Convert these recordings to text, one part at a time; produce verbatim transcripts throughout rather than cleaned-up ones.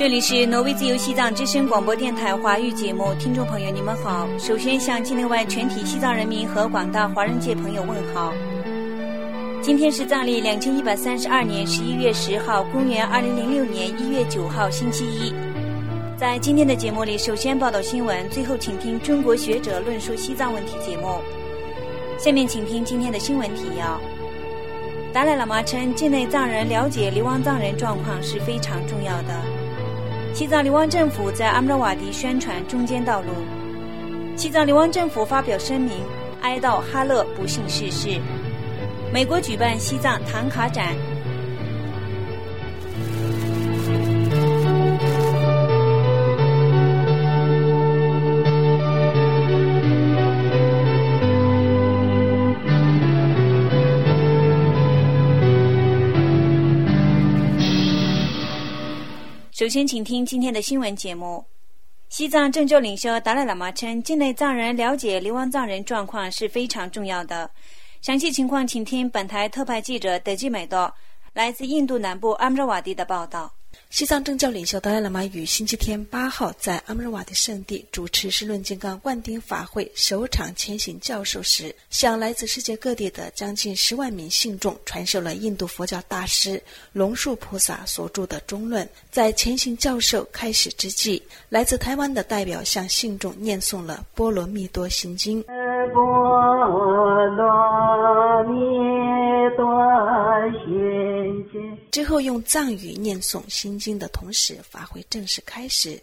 这里是挪威自由西藏之声广播电台华语节目，听众朋友你们好。首先向境内外全体西藏人民和广大华人界朋友问好。今天是藏历两千一百三十二年十一月十号，公元二零零六年一月九号，星期一。在今天的节目里，首先报道新闻，最后请听中国学者论述西藏问题节目。下面请听今天的新闻提要。达赖喇嘛称，境内藏人了解流亡藏人状况是非常重要的。西藏流亡政府在阿姆拉瓦迪宣传中间道路。西藏流亡政府发表声明，哀悼哈勒不幸逝世。美国举办西藏唐卡展。首先请听今天的新闻节目。西藏政教领袖达赖喇嘛称，境内藏人了解流亡藏人状况是非常重要的。详细情况请听本台特派记者德基美多来自印度南部阿姆热瓦蒂的报道。 西藏政教领袖达赖喇嘛于星期天八号在阿姆热瓦蒂圣地主持诗论金刚万顶法会首场前行教授时，向来自世界各地的将近十万名信众传授了印度佛教大师龙树菩萨所著的中论。在前行教授开始之际，来自台湾的代表向信众念诵了波罗蜜多心经。波罗蜜多心经之后用藏语念诵心经的同时，法会正式开始。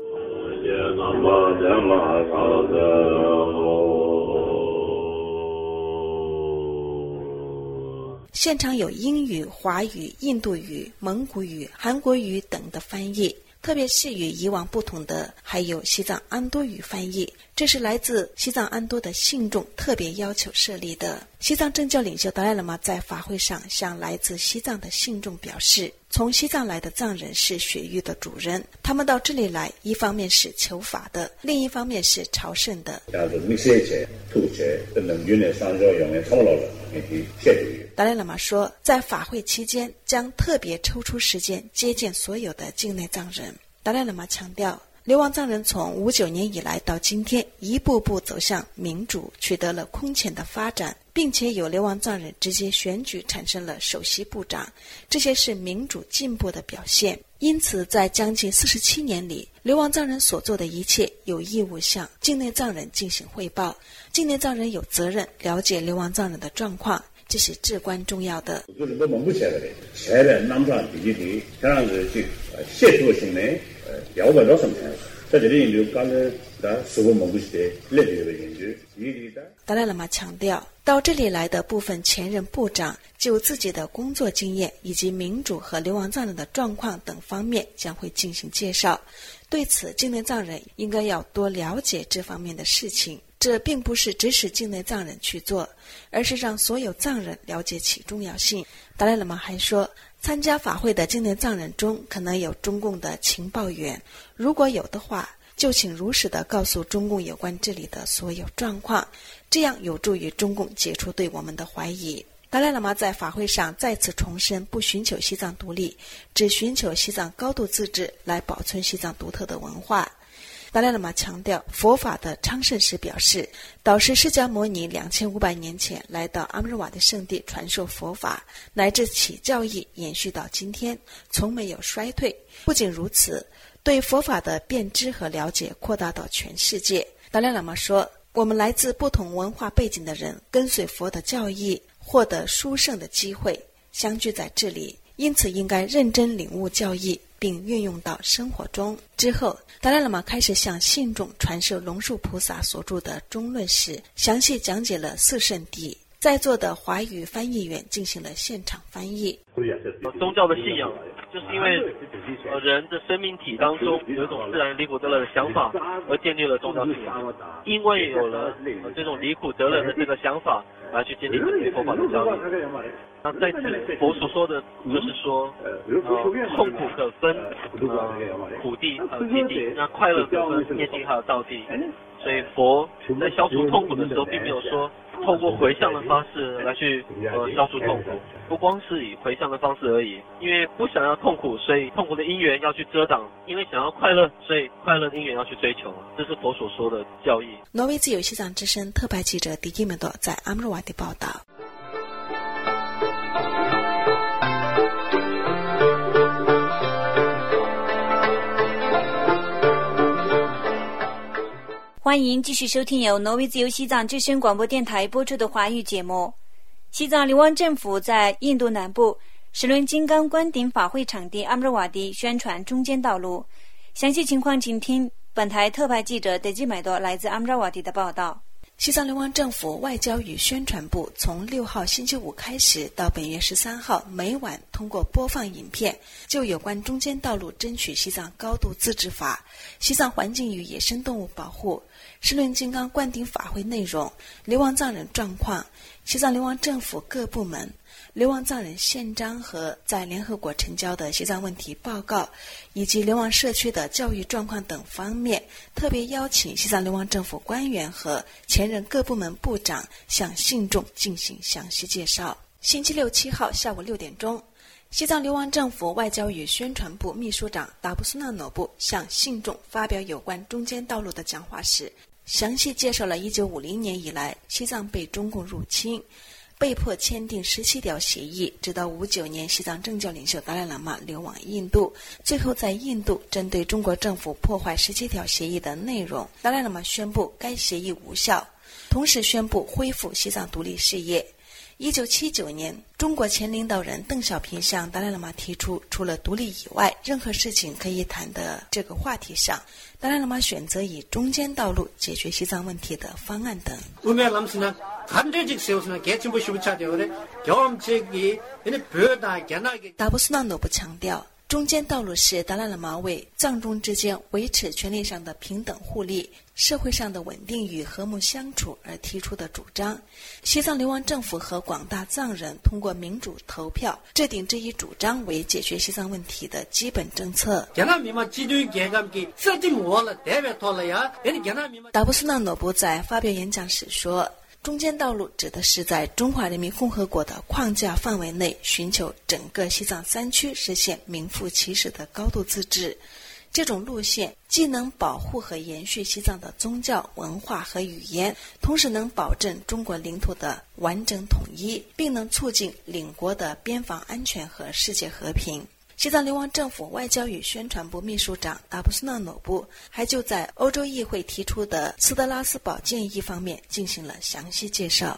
现场有英语、华语、印度语、蒙古语、韩国语等的翻译，特别是与以往不同的还有西藏安多语翻译，这是来自西藏安多的信众特别要求设立的。西藏政教领袖达赖喇嘛在法会上向来自西藏的信众表示，从西藏来的藏人是雪域的主人，他们到这里来一方面是求法的，另一方面是朝圣的。达赖喇嘛说，在法会期间将特别抽出时间接见所有的境内藏人。达赖喇嘛强调，流亡藏人从五九年以来到今天一步步走向民主，取得了空前的发展，并且有流亡藏人直接选举产生了首席部长，这些是民主进步的表现。因此在将近四十七年里，流亡藏人所做的一切有义务向境内藏人进行汇报，境内藏人有责任了解流亡藏人的状况，这是至关重要的。达赖喇嘛强调，到这里来的部分前任部长就自己的工作经验以及民主和流亡藏人的状况等方面将会进行介绍，对此境内藏人应该要多了解这方面的事情。这并不是指使境内藏人去做，而是让所有藏人了解其重要性。达赖喇嘛还说，参加法会的境内藏人中可能有中共的情报员，如果有的话，就请如实的告诉中共有关这里的所有状况，这样有助于中共解除对我们的怀疑。达赖喇嘛在法会上再次重申，不寻求西藏独立，只寻求西藏高度自治，来保存西藏独特的文化。达赖喇嘛强调佛法的昌盛时表示，导师释迦牟尼两千五百年前来到阿姆热瓦的圣地传授佛法，乃至其教义延续到今天，从没有衰退。不仅如此，对佛法的辨知和了解扩大到全世界。达赖喇嘛说，我们来自不同文化背景的人跟随佛的教义，获得殊胜的机会，相聚在这里，因此应该认真领悟教义并运用到生活中。之后，达赖喇嘛开始向信众传授龙树菩萨所著的中论时，详细讲解了四圣谛。在座的华语翻译员进行了现场翻译。 宗教的信仰就是因为呃人的生命体当中有一种自然离苦得乐的想法而建立了宗教信仰，因为有了、呃、这种离苦得乐的这个想法来去建立对佛法的教育。那在此佛所说的就是说呃痛苦可分呃苦地和极地，那快乐可分念经还有道地。所以佛在消除痛苦的时候并没有说痛透过回向的方式来去呃消除痛苦，不光是以回向的方式而已。因为不想要痛苦，所以痛苦的因缘要去遮挡；因为想要快乐，所以快乐的因缘要去追求。这是佛所说的教义。 挪威自由西藏之声特派记者迪基梅多在阿姆尔瓦蒂报道。 欢迎继续收听由挪威自由西藏之声广播电台播出的华语节目。西藏流亡政府在印度南部十轮金刚观顶法会场地阿姆尔瓦蒂宣传中间道路。详细情况请听本台特派记者德基买多来自阿姆尔瓦蒂的报道。 西藏流亡政府外交与宣传部从六号星期五开始到本月十三号，每晚通过播放影片，就有关中间道路争取西藏高度自治法、西藏环境与野生动物保护、十轮金刚灌顶法会内容、流亡藏人状况、西藏流亡政府各部门、流亡藏人宪章和在联合国成交的西藏问题报告，以及流亡社区的教育状况等方面，特别邀请西藏流亡政府官员和前任各部门部长向信众进行详细介绍。星期六七号下午六点钟，西藏流亡政府外交与宣传部秘书长达布苏纳诺布向信众发表有关中间道路的讲话时，详细介绍了一九五零年以来西藏被中共入侵，被迫签订十七条协议，直到五九年西藏政教领袖达赖喇嘛流亡印度，最后在印度针对中国政府破坏十七条协议的内容，达赖喇嘛宣布该协议无效，同时宣布恢复西藏独立事业。一九七九年，中国前领导人邓小平向达赖喇嘛提出，除了独立以外，任何事情可以谈的这个话题上，达赖喇嘛选择以中间道路解决西藏问题的方案等。达布苏纳诺布强调，中间道路是达赖喇嘛为藏中之间维持权利上的平等互利、社会上的稳定与和睦相处而提出的主张。西藏流亡政府和广大藏人通过民主投票制定这一主张为解决西藏问题的基本政策。达布苏纳诺布在发表演讲时说，中间道路指的是在中华人民共和国的框架范围内，寻求整个西藏三区实现名副其实的高度自治。这种路线既能保护和延续西藏的宗教、文化和语言，同时能保证中国领土的完整统一，并能促进领国的边防安全和世界和平。西藏流亡政府外交与宣传部秘书长达布苏纳诺布还就在欧洲议会提出的斯特拉斯堡建议方面进行了详细介绍。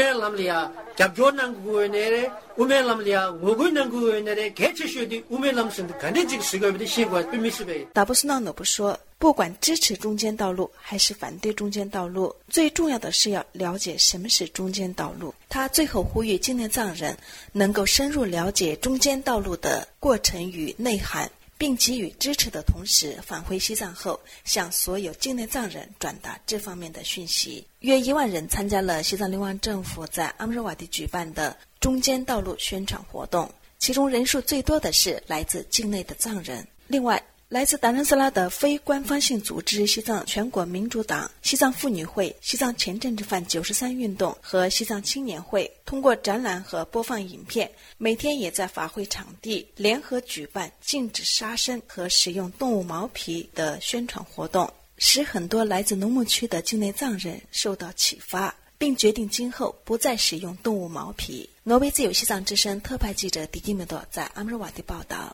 达布苏纳诺布说，不管支持中间道路还是反对中间道路，最重要的是要了解什么是中间道路。他最后呼吁境内藏人能够深入了解中间道路的过程与内涵，并给予支持的同时，返回西藏后向所有境内藏人转达这方面的讯息。约一万人参加了西藏流亡政府在阿姆尔瓦蒂举办的中间道路宣传活动，其中人数最多的是来自境内的藏人。另外，来自达兰萨拉的非官方性组织西藏全国民主党、西藏妇女会、西藏前政治犯九十三运动和西藏青年会通过展览和播放影片，每天也在法会场地联合举办禁止杀生和使用动物毛皮的宣传活动，使很多来自农牧区的境内藏人受到启发，并决定今后不再使用动物毛皮。挪威自由西藏之声特派记者迪基梅多在阿姆尔瓦蒂报道。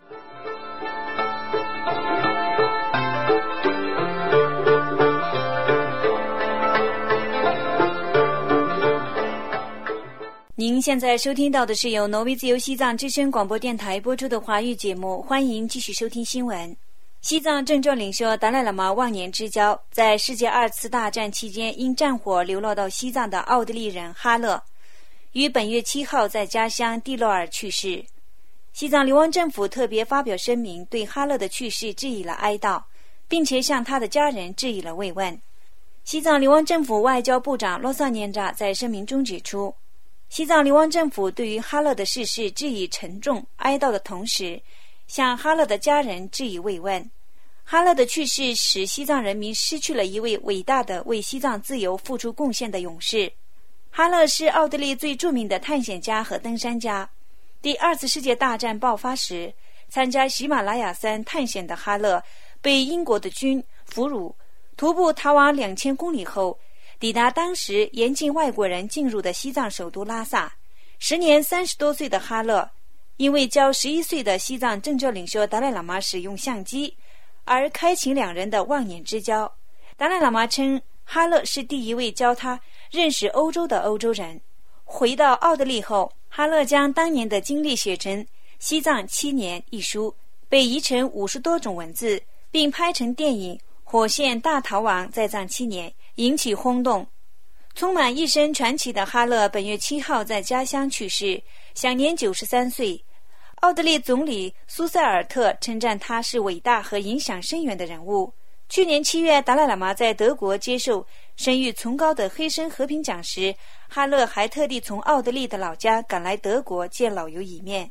您现在收听到的是由挪威自由西藏之声广播电台播出的华语节目，欢迎继续收听新闻。西藏政教领袖达赖喇嘛忘年之交，在世界二次大战期间因战火流落到西藏的奥地利人哈勒，于本月七号在家乡蒂洛尔去世。西藏流亡政府特别发表声明，对哈勒的去世致以了哀悼，并且向他的家人致以了慰问。西藏流亡政府外交部长洛萨念扎在声明中指出，西藏流亡政府对于哈勒的逝世致以沉重哀悼的同时，向哈勒的家人致以慰问。哈勒的去世使西藏人民失去了一位伟大的为西藏自由付出贡献的勇士。 哈勒是奥地利最著名的探险家和登山家。第二次世界大战爆发时，参加喜马拉雅山探险的哈勒被英国的军俘虏，徒步逃亡两千公里后，抵达当时严禁外国人进入的西藏首都拉萨。时年三十多岁的哈勒，因为教十一岁的西藏政教领袖达赖喇嘛使用相机，而开启两人的忘年之交。达赖喇嘛称哈勒是第一位教他认识欧洲的欧洲人。回到奥地利后，哈勒将当年的经历写成《西藏七年》一书，被译成五十多种文字，并拍成电影《火线大逃亡在藏七年》，引起轰动。充满一生传奇的哈勒本月七号在家乡去世，享年九十三岁。奥地利总理苏塞尔特称赞他是伟大和影响深远的人物。去年七月，达赖喇嘛在德国接受声誉崇高的黑森和平奖时，哈勒还特地从奥地利的老家赶来德国见老友一面。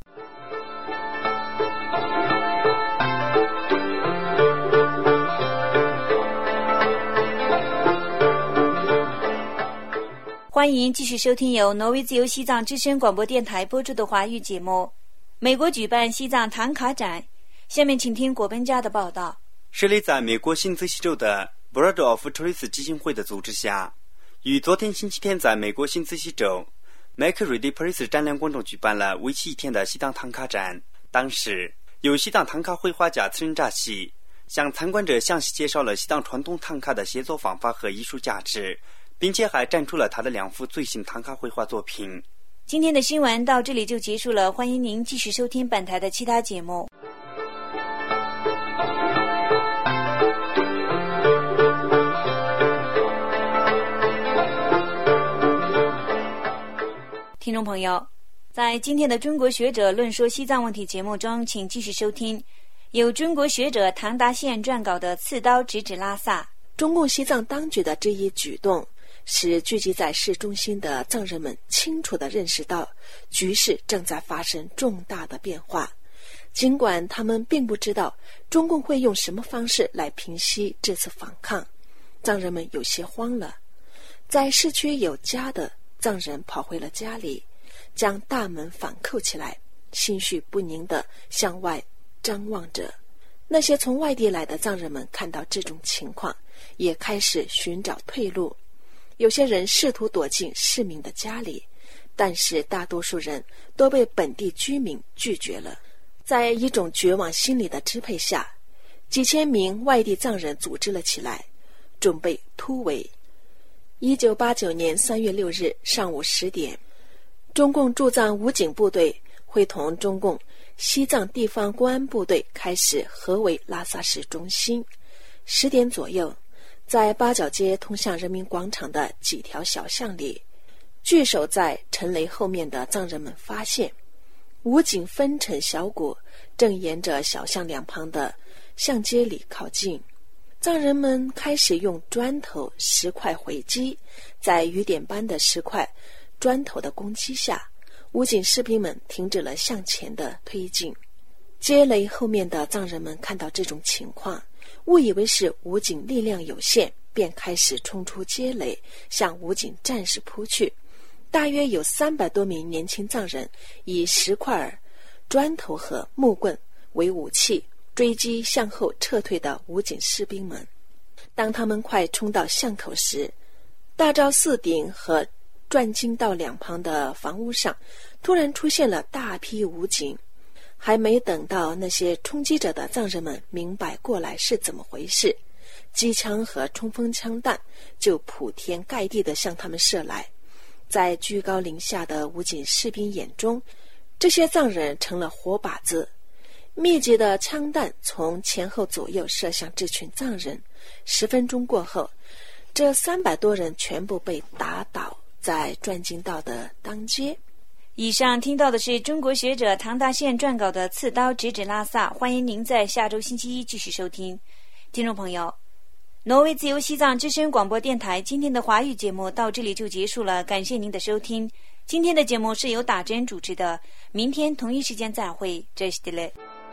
欢迎继续收听由挪威自由西藏之声广播电台播出的华语节目。美国举办西藏唐卡展，下面请听果本家的报道。 设立在美国新泽西州的 Board of Choice 基金会的组织下，于昨天星期天在美国新泽西州 McReady Place 展览馆中举办了为期一天的西藏唐卡展。当时由西藏唐卡绘画家次仁扎西向参观者详细介绍了西藏传统唐卡的写作方法和艺术价值，并且还展出了他的两幅最新唐卡绘画作品。 今天的新闻到这里就结束了，欢迎您继续收听本台的其他节目。听众朋友，在今天的中国学者论说西藏问题节目中，请继续收听由中国学者唐达宪撰稿的《刺刀直指拉萨》。 中共西藏当局的这一举动使聚集在市中心的藏人们清楚地认识到局势正在发生重大的变化，尽管他们并不知道中共会用什么方式来平息这次反抗。藏人们有些慌了，在市区有家的藏人跑回了家里，将大门反扣起来，心绪不宁地向外张望着。那些从外地来的藏人们看到这种情况，也开始寻找退路。有些人试图躲进市民的家里，但是大多数人都被本地居民拒绝了。在一种绝望心理的支配下，几千名外地藏人组织了起来，准备突围。一九八九年三月六日上午十点，中共驻藏武警部队会同中共西藏地方公安部队开始合围拉萨市中心。十点左右，在八角街通向人民广场的几条小巷里，聚守在陈雷后面的藏人们发现武警分成小股，正沿着小巷两旁的巷街里靠近。藏人们开始用砖头、石块回击，在雨点般的石块、砖头的攻击下，武警士兵们停止了向前的推进。街雷后面的藏人们看到这种情况，误以为是武警力量有限，便开始冲出街雷，向武警战士扑去。大约有三百多名年轻藏人以石块、砖头和木棍为武器，追击向后撤退的武警士兵们。当他们快冲到巷口时，大昭寺顶和转经道两旁的房屋上突然出现了大批武警。还没等到那些冲击者的藏人们明白过来是怎么回事，机枪和冲锋枪弹就铺天盖地地向他们射来。在居高临下的武警士兵眼中，这些藏人成了活靶子。密集的枪弹从前后左右射向这群藏人。十分钟过后，这三百多人全部被打倒在转经道的当街。 以上听到的是中国学者唐达宪撰稿的《刺刀直指拉萨》，欢迎您在下周星期一继续收听。听众朋友，挪威自由西藏之声广播电台今天的华语节目到这里就结束了，感谢您的收听。今天的节目是由打针主持的，明天同一时间再会，这是的嘞。